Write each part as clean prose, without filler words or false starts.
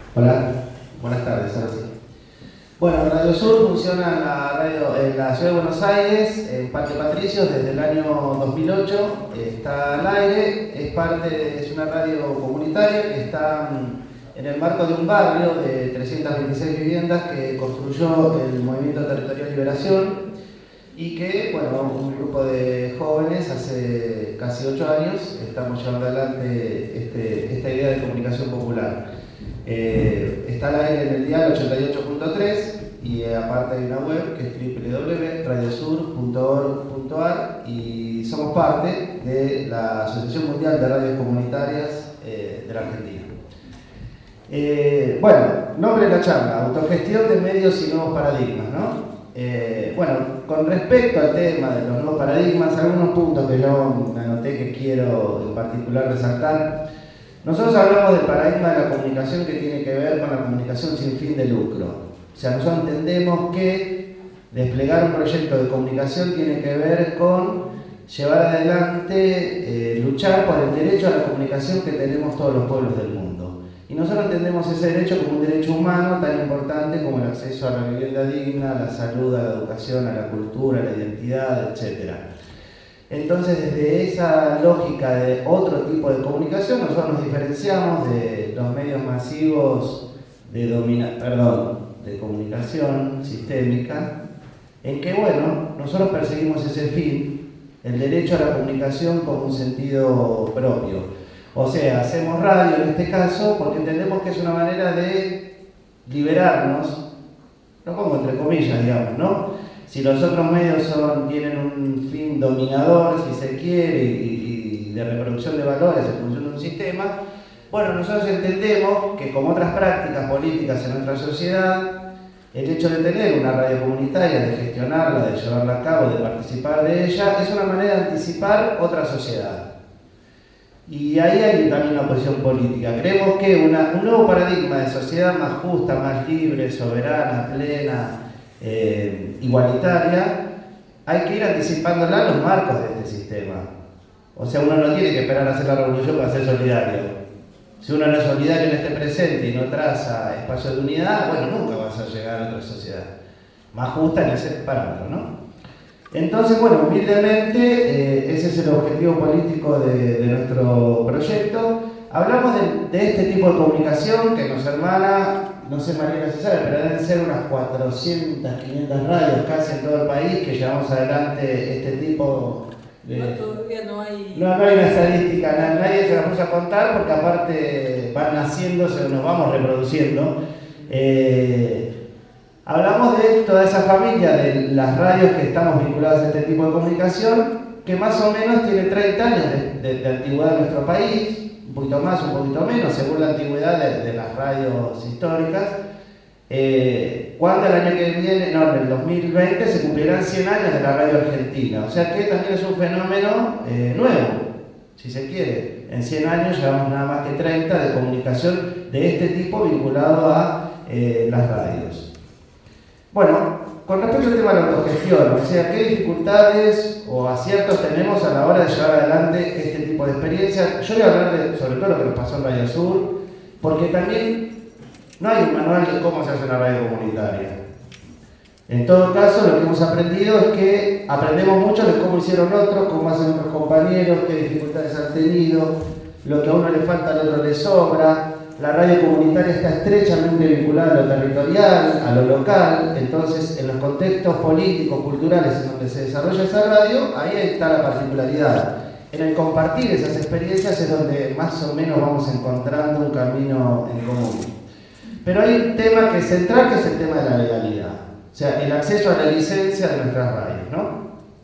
Hola, buenas tardes, ahora sí. Bueno, Radio Sur funciona en la ciudad de Buenos Aires, en Parque Patricios, desde el año 2008. Está al aire, es una radio comunitaria que está en el marco de un barrio de 326 viviendas que construyó el Movimiento Territorial Liberación y que, bueno, un grupo de jóvenes hace casi 8 años estamos llevando adelante esta idea de comunicación popular. Está al aire en el dial 88.3 y aparte hay una web que es www.radiosur.org.ar y somos parte de la Asociación Mundial de Radios Comunitarias de la Argentina. Bueno, nombre de la charla: autogestión de medios y nuevos paradigmas, ¿no? Bueno, con respecto al tema de los nuevos paradigmas, algunos puntos que yo me anoté que quiero en particular resaltar. Nosotros hablamos del paradigma de la comunicación que tiene que ver con la comunicación sin fin de lucro. O sea, nosotros entendemos que desplegar un proyecto de comunicación tiene que ver con llevar adelante, luchar por el derecho a la comunicación que tenemos todos los pueblos del mundo. Y nosotros entendemos ese derecho como un derecho humano tan importante como el acceso a la vivienda digna, a la salud, a la educación, a la cultura, a la identidad, etc. Entonces, desde esa lógica de otro tipo de comunicación, nosotros nos diferenciamos de los medios masivos de comunicación sistémica, en que, bueno, nosotros perseguimos ese fin, el derecho a la comunicación como un sentido propio. O sea, hacemos radio en este caso porque entendemos que es una manera de liberarnos, lo pongo entre comillas, digamos, ¿no? Si los otros medios tienen un fin dominador, si se quiere, y de reproducción de valores en función de un sistema, bueno, nosotros entendemos que, como otras prácticas políticas en nuestra sociedad, el hecho de tener una radio comunitaria, de gestionarla, de llevarla a cabo, de participar de ella, es una manera de anticipar otra sociedad. Y ahí hay también una posición política. Creemos que un nuevo paradigma de sociedad más justa, más libre, soberana, plena, igualitaria, hay que ir anticipándola a los marcos de este sistema. O sea, uno no tiene que esperar a hacer la revolución para ser solidario. Si uno no es solidario en este presente y no traza espacio de unidad, bueno, nunca vas a llegar a otra sociedad más justa en ese parámetro, ¿no? Entonces, bueno, humildemente, ese es el objetivo político de nuestro proyecto. Hablamos de este tipo de comunicación que nos hermana, no sé, Mariela, si sabe, pero deben ser unas 400, 500 radios casi en todo el país que llevamos adelante este tipo de... No, todavía no hay... No hay una estadística, nadie se la puso a contar porque aparte van naciendo, nos vamos reproduciendo. Hablamos de toda esa familia de las radios que estamos vinculadas a este tipo de comunicación, que más o menos tiene 30 años de antigüedad en nuestro país, un poquito más, un poquito menos, según la antigüedad de las radios históricas. Cuando el año que viene, no, en el 2020, se cumplirán 100 años de la radio argentina. O sea que también es un fenómeno nuevo, si se quiere. En 100 años llevamos nada más que 30 de comunicación de este tipo vinculado a las radios. Bueno, con respecto al tema de la autogestión, o sea, ¿qué dificultades o aciertos tenemos a la hora de llevar adelante este tipo de experiencias? Yo voy a hablar sobre todo lo que nos pasó en Radio Sur, porque también no hay un manual de cómo se hace una radio comunitaria. En todo caso, lo que hemos aprendido es que aprendemos mucho de cómo hicieron otros, cómo hacen otros compañeros, qué dificultades han tenido, lo que a uno le falta al otro le sobra. La radio comunitaria está estrechamente vinculada a lo territorial, a lo local, entonces en los contextos políticos, culturales en donde se desarrolla esa radio, ahí está la particularidad. En el compartir esas experiencias es donde más o menos vamos encontrando un camino en común. Pero hay un tema que es central, que es el tema de la legalidad, o sea, el acceso a la licencia de nuestras radios, ¿no?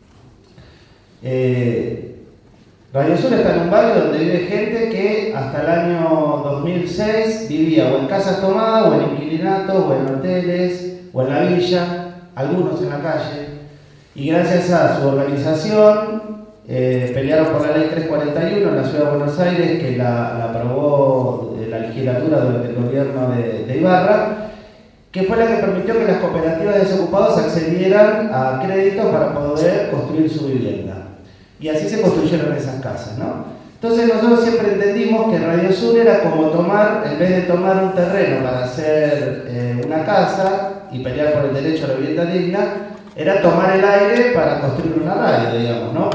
Radio Sur está en un barrio donde vive gente que hasta el año 2006 vivía o en casas tomadas, o en inquilinatos, o en hoteles, o en la villa, algunos en la calle. Y gracias a su organización, pelearon por la ley 341 en la ciudad de Buenos Aires, que la aprobó la legislatura durante el gobierno de Ibarra, que fue la que permitió que las cooperativas de desocupados accedieran a créditos para poder construir su vivienda. Y así se construyeron esas casas, ¿no? Entonces nosotros siempre entendimos que Radio Sur era como tomar, en vez de tomar un terreno para hacer una casa y pelear por el derecho a la vivienda digna, era tomar el aire para construir una radio, digamos, ¿no?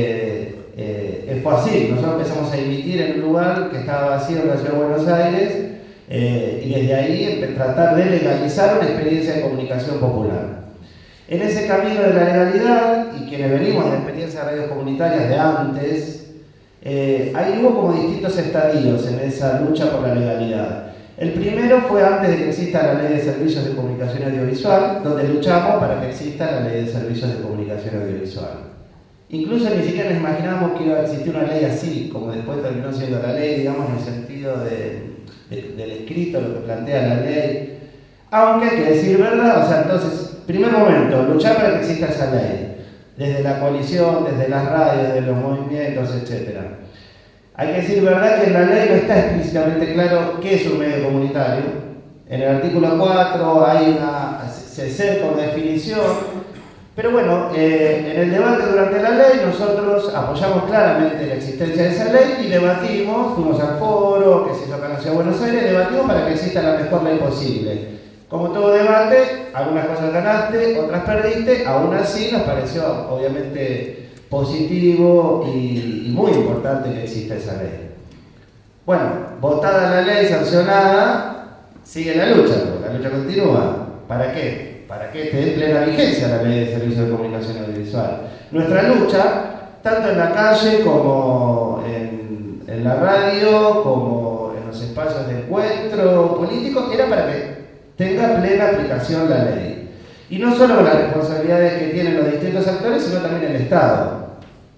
Porque fue así. Nosotros empezamos a emitir en un lugar que estaba vacío en la ciudad de Buenos Aires y desde ahí tratar de legalizar una experiencia de comunicación popular. En ese camino de la legalidad, y quienes venimos de experiencias de radios comunitarias de antes, ahí hubo como distintos estadios en esa lucha por la legalidad. El primero fue antes de que exista la Ley de Servicios de Comunicación Audiovisual, donde luchamos para que exista la Ley de Servicios de Comunicación Audiovisual. Incluso ni siquiera nos imaginábamos que iba a existir una ley así, como después terminó siendo la ley, digamos, en el sentido del escrito, lo que plantea la ley. Aunque hay que decir verdad, o sea, entonces, primer momento, luchar para que exista esa ley. Desde la coalición, desde las radios, desde los movimientos, etc. Hay que decir verdad que en la ley no está explícitamente claro qué es un medio comunitario. En el artículo 4 se cerca una definición, pero bueno, en el debate durante la ley nosotros apoyamos claramente la existencia de esa ley y debatimos, fuimos al foro que se hizo acá en la Ciudad de Buenos Aires, debatimos para que exista la mejor ley posible. Como todo debate, algunas cosas ganaste, otras perdiste, aún así nos pareció obviamente positivo y muy importante que exista esa ley. Bueno, votada la ley, sancionada, sigue la lucha, porque la lucha continúa. ¿Para qué? Para que esté en plena vigencia la Ley de Servicios de Comunicación Audiovisual. Nuestra lucha, tanto en la calle como en la radio, como en los espacios de encuentro político, era para que tenga plena aplicación la ley. Y no solo con las responsabilidades que tienen los distintos actores, sino también el Estado.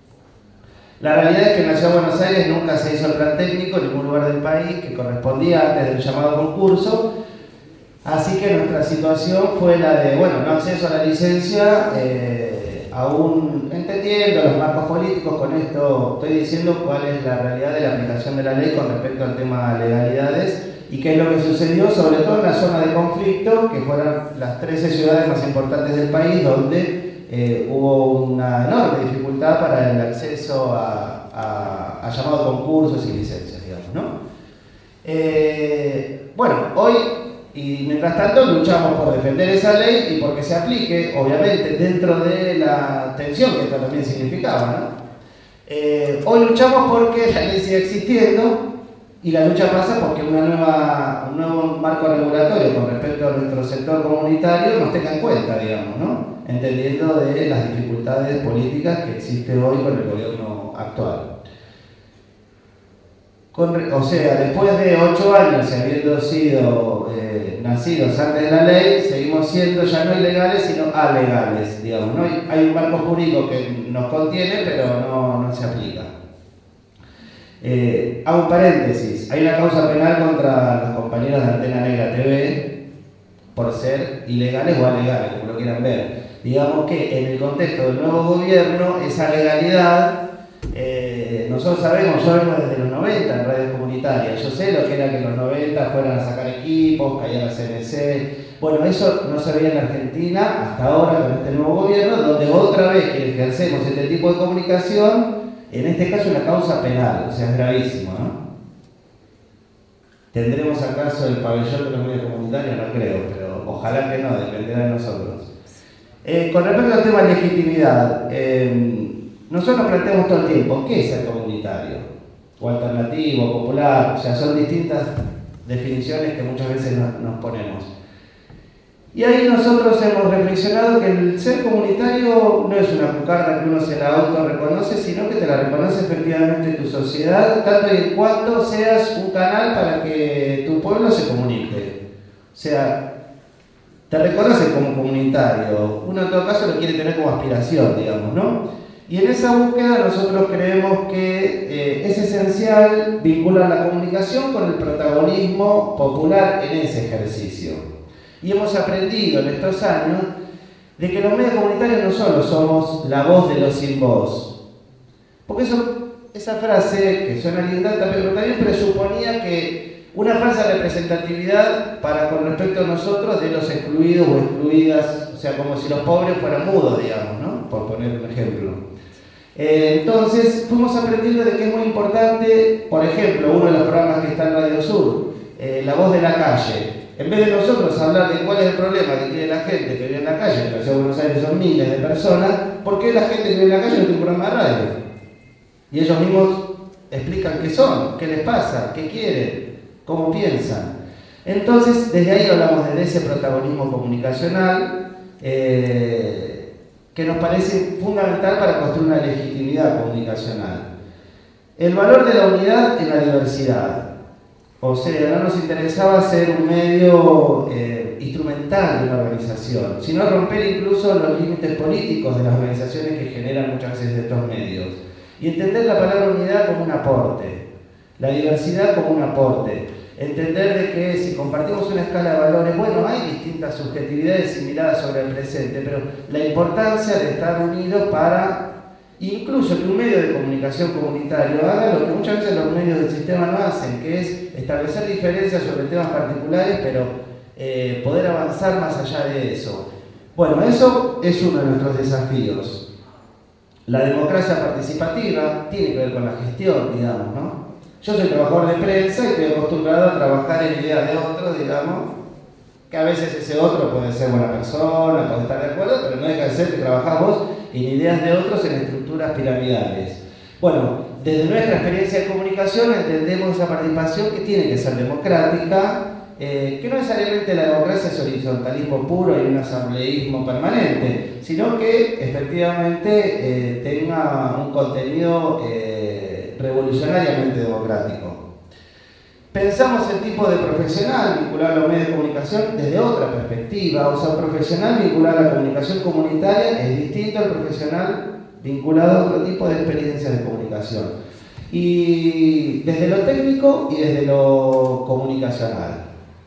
La realidad es que en la Ciudad de Buenos Aires nunca se hizo el plan técnico en ningún lugar del país que correspondía antes del llamado concurso, así que nuestra situación fue la de, bueno, no acceso a la licencia, aún entendiendo los marcos políticos. Con esto estoy diciendo cuál es la realidad de la aplicación de la ley con respecto al tema de legalidades y qué es lo que sucedió, sobre todo en la zona de conflicto, que fueron las 13 ciudades más importantes del país, donde hubo una enorme dificultad para el acceso a llamados concursos y licencias, digamos, ¿no? Bueno, hoy y mientras tanto luchamos por defender esa ley y porque se aplique, obviamente, dentro de la tensión que esto también significaba, ¿no? Hoy luchamos porque la ley sigue existiendo y la lucha pasa porque un nuevo marco regulatorio con respecto a nuestro sector comunitario nos tenga en cuenta, digamos, ¿no? Entendiendo de las dificultades políticas que existe hoy con el gobierno actual. O sea, después de 8 años y habiendo sido nacidos antes de la ley, seguimos siendo ya no ilegales, sino alegales, digamos, ¿no? Hay un marco jurídico que nos contiene, pero no se aplica. Hago un paréntesis, hay una causa penal contra los compañeros de Antena Negra TV por ser ilegales o alegales, como lo quieran ver. Digamos que en el contexto del nuevo gobierno, esa legalidad, nosotros sabemos, yo vengo desde los 90 en radios comunitarias, yo sé lo que era que en los 90 fueran a sacar equipos, caía la CNC. Bueno, eso no se veía en Argentina hasta ahora con este nuevo gobierno, donde otra vez que ejercemos este tipo de comunicación, en este caso una causa penal, o sea, es gravísimo, ¿no? ¿Tendremos acaso el pabellón de los medios comunitarios? No creo, pero ojalá que no, dependerá de nosotros. Con respecto al tema de legitimidad, nosotros planteamos todo el tiempo, ¿qué es ser comunitario? O alternativo, popular, o sea, son distintas definiciones que muchas veces nos ponemos. Y ahí nosotros hemos reflexionado que el ser comunitario no es una cucarda que uno se la autorreconoce, sino que te la reconoce efectivamente tu sociedad, tanto y en cuanto seas un canal para que tu pueblo se comunique. O sea, te reconoce como comunitario. Uno en todo caso lo quiere tener como aspiración, digamos, ¿no? Y en esa búsqueda nosotros creemos que es esencial vincular la comunicación con el protagonismo popular en ese ejercicio. Y hemos aprendido en estos años de que los medios comunitarios no solo somos la voz de los sin voz. Porque esa frase, que suena linda, pero también presuponía que una falsa representatividad con respecto a nosotros de los excluidos o excluidas, o sea, como si los pobres fueran mudos, digamos, ¿no? Por poner un ejemplo. Entonces fuimos aprendiendo de que es muy importante, por ejemplo, uno de los programas que está en Radio Sur, La Voz de la Calle. En vez de nosotros hablar de cuál es el problema que tiene la gente que vive en la calle, en la ciudad de Buenos Aires son miles de personas, ¿por qué la gente que vive en la calle no tiene un programa de radio? Y ellos mismos explican qué son, qué les pasa, qué quieren, cómo piensan. Entonces, desde ahí hablamos de ese protagonismo comunicacional que nos parece fundamental para construir una legitimidad comunicacional. El valor de la unidad en la diversidad. O sea, no nos interesaba ser un medio instrumental de una organización, sino romper incluso los límites políticos de las organizaciones que generan muchas veces estos medios. Y entender la palabra unidad como un aporte, la diversidad como un aporte. Entender de que si compartimos una escala de valores, bueno, hay distintas subjetividades y miradas sobre el presente, pero la importancia de estar unidos para incluso que un medio de comunicación comunitario haga lo que muchas veces los medios del sistema no hacen, que es establecer diferencias sobre temas particulares, pero poder avanzar más allá de eso. Bueno, eso es uno de nuestros desafíos. La democracia participativa tiene que ver con la gestión, digamos, ¿no? Yo soy trabajador de prensa y estoy acostumbrado a trabajar en ideas de otros, digamos, que a veces ese otro puede ser buena persona, puede estar de acuerdo, pero no deja de ser que trabajamos en ideas de otros en estructuras piramidales. Bueno, desde nuestra experiencia de comunicación entendemos esa participación que tiene que ser democrática, que no necesariamente la democracia es horizontalismo puro y un asambleísmo permanente, sino que efectivamente tenga un contenido revolucionariamente democrático. Pensamos el tipo de profesional vinculado a los medios de comunicación desde otra perspectiva, o sea, un profesional vinculado a la comunicación comunitaria es distinto al profesional vinculado a otro tipo de experiencias de comunicación. Y desde lo técnico y desde lo comunicacional.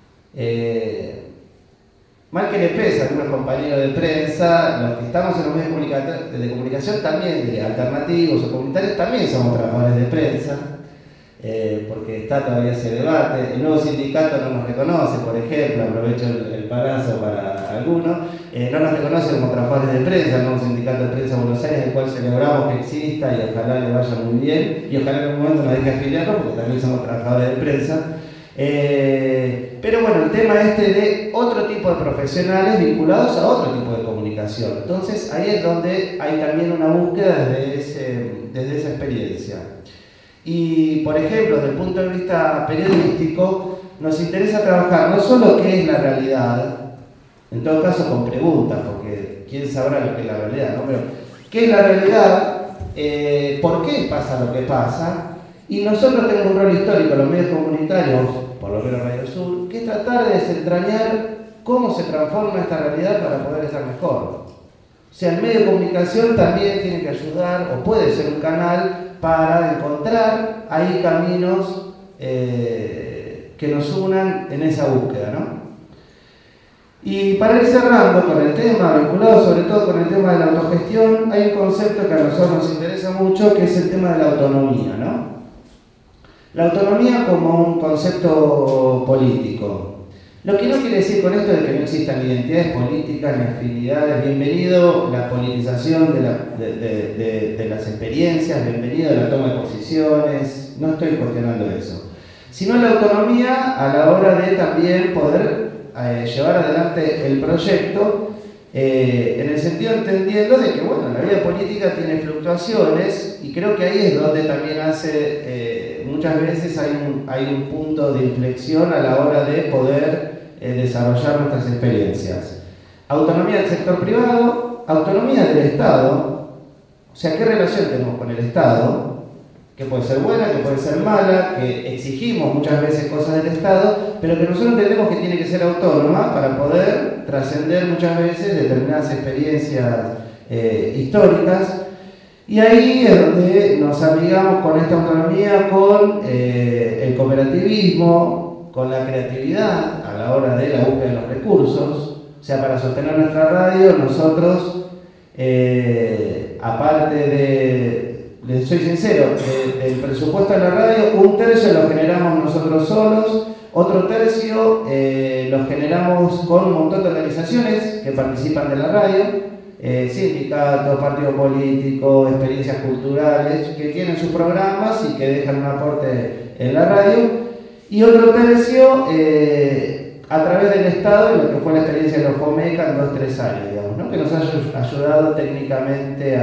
Mal que le pesa a algunos compañeros de prensa, los que estamos en los medios de comunicación también, de alternativos o comunitarios, también somos trabajadores de prensa. Porque está todavía ese debate. El nuevo sindicato no nos reconoce, por ejemplo, aprovecho el palazo para algunos, no nos reconoce como trabajadores de prensa, el nuevo sindicato de prensa de Buenos Aires, el cual celebramos que exista y ojalá le vaya muy bien, y ojalá en algún momento nos deje afiliarnos, porque también somos trabajadores de prensa. Pero bueno, el tema de otro tipo de profesionales vinculados a otro tipo de comunicación. Entonces ahí es donde hay también una búsqueda desde esa experiencia. Y, por ejemplo, desde el punto de vista periodístico, nos interesa trabajar no solo qué es la realidad, en todo caso con preguntas, porque quién sabrá lo que es la realidad, ¿no? Pero, ¿qué es la realidad? ¿Por qué pasa lo que pasa? Y nosotros tenemos un rol histórico, los medios comunitarios, por lo menos Radio Sur, que es tratar de desentrañar cómo se transforma esta realidad para poder estar mejor. O sea, el medio de comunicación también tiene que ayudar, o puede ser un canal para encontrar ahí caminos que nos unan en esa búsqueda, ¿no? Y para ir cerrando con el tema, vinculado sobre todo con el tema de la autogestión, hay un concepto que a nosotros nos interesa mucho, que es el tema de la autonomía, ¿no? La autonomía como un concepto político. Lo que no quiere decir con esto es que no existan ni identidades políticas ni afinidades. Bienvenido la politización de las experiencias, bienvenido la toma de posiciones, no estoy cuestionando eso. Sino la autonomía a la hora de también poder llevar adelante el proyecto, en el sentido entendiendo de que, bueno, la vida política tiene fluctuaciones y creo que ahí es donde también muchas veces hay un punto de inflexión a la hora de poder desarrollar nuestras experiencias. Autonomía del sector privado, autonomía del Estado, o sea, ¿qué relación tenemos con el Estado? Que puede ser buena, que puede ser mala, que exigimos muchas veces cosas del Estado, pero que nosotros entendemos que tiene que ser autónoma para poder trascender muchas veces determinadas experiencias históricas. Y ahí es donde nos amigamos con esta autonomía, con el cooperativismo, con la creatividad a la hora de la búsqueda de los recursos. O sea, para sostener nuestra radio, nosotros, aparte les soy sincero, del presupuesto de la radio, un tercio lo generamos nosotros solos, otro tercio lo generamos con un montón de organizaciones que participan de la radio. sindicatos, partidos políticos, experiencias culturales, que tienen sus programas y que dejan un aporte en la radio, y otro tercio a través del Estado, y lo que fue la experiencia de los FOMECA en 2-3 años, digamos, ¿no? Que nos ha ayudado técnicamente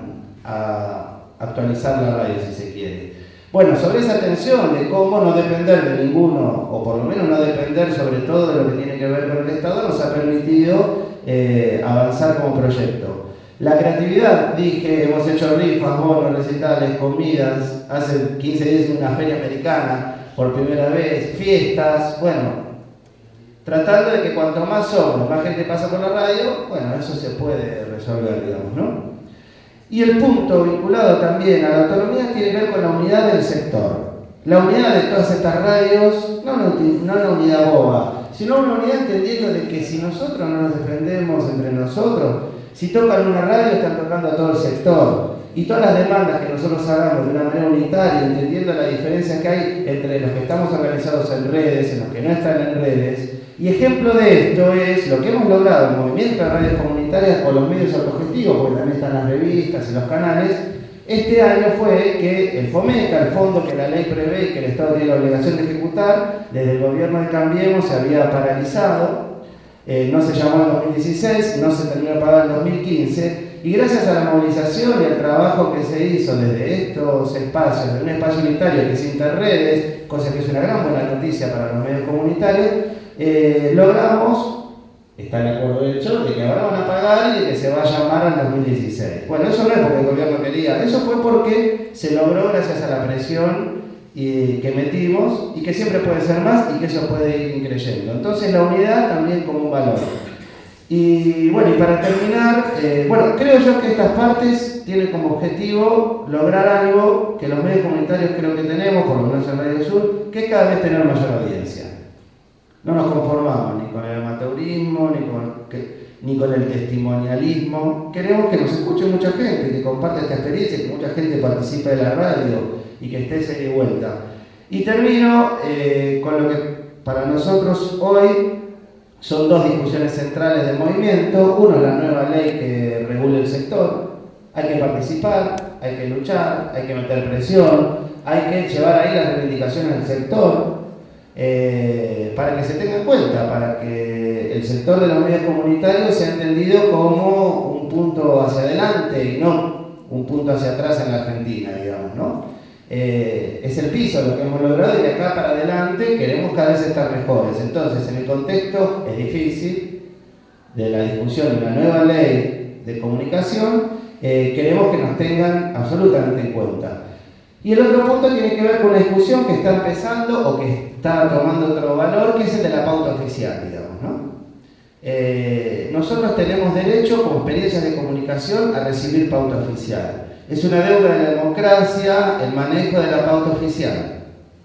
a actualizar la radio, si se quiere. Bueno, sobre esa tensión de cómo no depender de ninguno, o por lo menos no depender sobre todo de lo que tiene que ver con el Estado, nos ha permitido avanzar como proyecto. La creatividad, dije, hemos hecho rifas, bonos, recitales, comidas, hace 15 días en una feria americana por primera vez, fiestas, bueno, tratando de que cuanto más somos, más gente pasa por la radio, bueno, eso se puede resolver, digamos, ¿no? Y el punto vinculado también a la autonomía tiene que ver con la unidad del sector. La unidad de todas estas radios, no una unidad boba, sino una unidad entendiendo de que si nosotros no nos defendemos entre nosotros, si tocan una radio están tocando a todo el sector. Y todas las demandas que nosotros hagamos de una manera unitaria, entendiendo la diferencia que hay entre los que estamos organizados en redes, en los que no están en redes. Y ejemplo de esto es lo que hemos logrado, el movimiento de radios comunitarias o los medios autogestivos, porque también están las revistas y los canales. Este año fue que el FOMECA, el fondo que la ley prevé y que el Estado tiene la obligación de ejecutar, desde el gobierno de Cambiemos se había paralizado, no se llamó en 2016, no se terminó de pagar en 2015, y gracias a la movilización y al trabajo que se hizo desde estos espacios, de un espacio unitario que es Interredes, cosa que es una gran buena noticia para los medios comunitarios, logramos, está el acuerdo hecho, de que ahora van a pagar y de que se va a llamar al 2016. Bueno, eso no es porque el gobierno quería, eso fue porque se logró gracias a la presión que metimos y que siempre puede ser más y que eso puede ir increyendo. Entonces la unidad también como un valor. Y bueno, y para terminar, bueno, creo yo que estas partes tienen como objetivo lograr algo que los medios comunitarios creo que tenemos, por lo menos en Radio Sur, que es cada vez tener mayor audiencia. No nos conformamos ni con el amateurismo, ni con el testimonialismo. Queremos que nos escuche mucha gente, que comparte esta experiencia, que mucha gente participe de la radio y que esté ida y vuelta. Y termino con lo que para nosotros hoy son dos discusiones centrales del movimiento. Uno es la nueva ley que regula el sector. Hay que participar, hay que luchar, hay que meter presión, hay que llevar ahí las reivindicaciones del sector. Para que se tenga en cuenta, para que el sector de los medios comunitarios sea entendido como un punto hacia adelante y no un punto hacia atrás en la Argentina, digamos, ¿no? Es el piso lo que hemos logrado y de acá para adelante queremos cada vez estar mejores. Entonces, en el contexto es difícil de la discusión de una nueva ley de comunicación, queremos que nos tengan absolutamente en cuenta. Y el otro punto tiene que ver con una discusión que está empezando o que está tomando otro valor, que es el de la pauta oficial, digamos, ¿no? Nosotros tenemos derecho, como experiencias de comunicación, a recibir pauta oficial. Es una deuda de la democracia el manejo de la pauta oficial.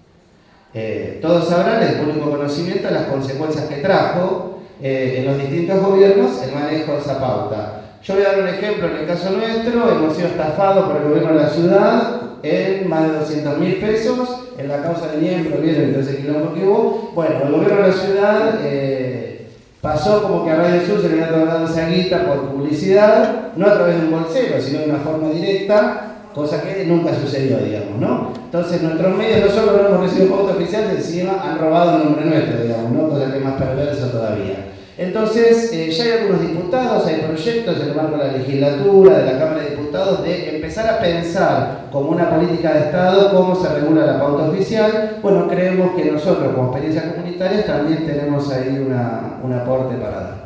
Todos sabrán, el público conocimiento, de las consecuencias que trajo en los distintos gobiernos el manejo de esa pauta. Yo voy a dar un ejemplo en el caso nuestro, hemos sido estafados por el gobierno de la ciudad en más de 200.000 pesos en la causa de Niembro, vieron entonces el quilombo que hubo. Bueno, el gobierno de la ciudad pasó como que a Radio Sur se le había dado esa guita por publicidad, no a través de un bolsero, sino de una forma directa, cosa que nunca sucedió, digamos, ¿no? Entonces nuestros medios no solo no hemos recibido pauta oficial, encima han robado el nombre nuestro, digamos, ¿no? Cosa que es más perversa todavía. Entonces, ya hay algunos diputados, hay proyectos en el marco de la legislatura, de la Cámara de Diputados, de empezar a pensar como una política de Estado cómo se regula la pauta oficial. Bueno, creemos que nosotros como experiencias comunitarias también tenemos ahí un aporte para dar.